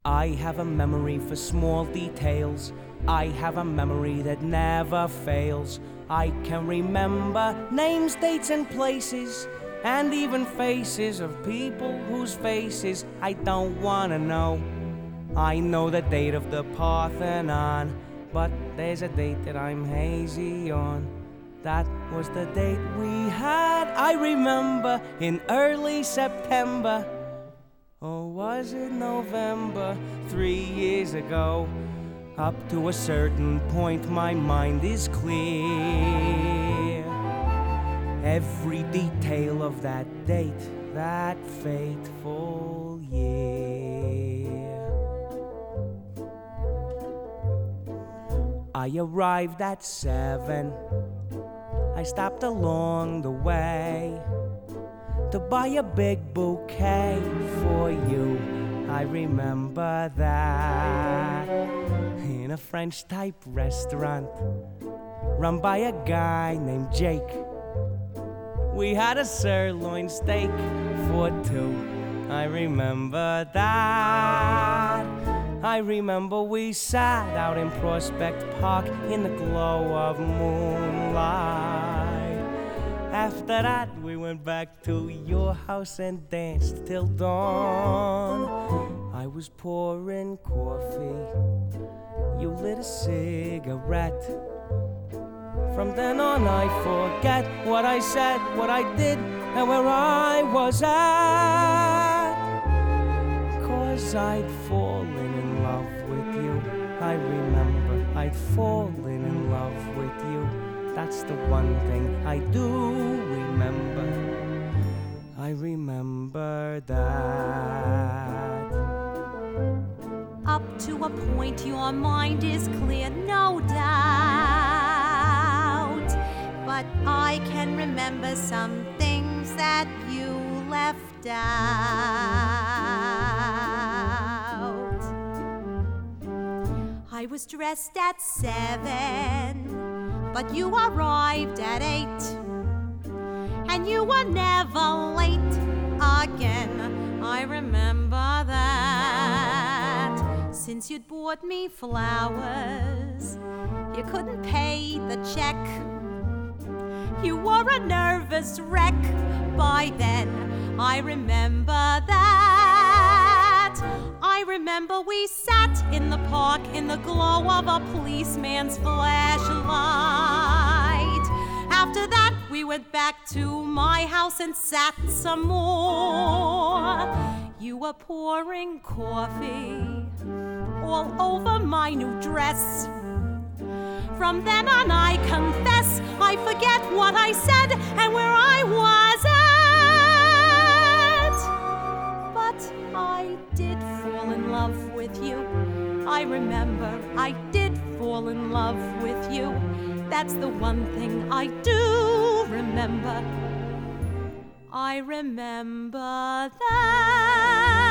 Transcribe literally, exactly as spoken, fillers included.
I have a memory for small details. I have a memory that never fails. I can remember names, dates, and places, and even faces of people whose faces I don't wanna know. I know the date of the Parthenon, but there's a date that I'm hazy on. That was the date we had, I remember, in early September. Or was it November? Three years ago. Up to a certain point my mind is clear. Every detail of that date, that fateful year. I arrived at seven. I stopped along the way to buy a big bouquet for you. I remember that. In a French-type restaurant run by a guy named Jake. We had a sirloin steak for two. I remember that. I remember we sat out in Prospect Park in the glow of moonlight. After that, we went back to your house and danced till dawn. I was pouring coffee, you lit a cigarette. From then on I forget what I said, what I did, and where I was at. Cause I'd fallen in love with you. I remember I'd fallen in love with you. That's the one thing I do remember. I remember that. Up to a point your mind is clear, no doubt. But I can remember some things that you left out. I was dressed at seven, but you arrived at eight. And you were never late again, I remember that. Since you'd bought me flowers, you couldn't pay the check. You were a nervous wreck by then, I remember that. I remember we sat in the park in the glow of a policeman's flashlight. After that, we went back to my house and sat some more. You were pouring coffee all over my new dress. From then on, I confess, I forget what I said and where I was at. But I did fall in love with you. I remember I did fall in love with you. That's the one thing I do remember. I remember that.